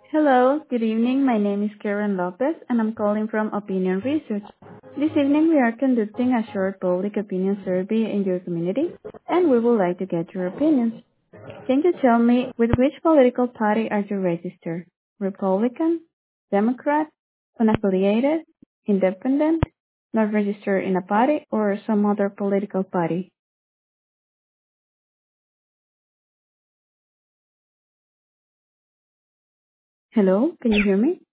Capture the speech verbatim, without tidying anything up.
Hello, good evening. My name is Karen Lopez, and I'm calling from Opinion Research. This evening, we are conducting a short public opinion survey in your community, and we would like to get your opinions. Can you tell me with which political party are you registered? Republican, Democrat, unaffiliated, independent, not registered in a party, or some other political party? Hello, can you hear me?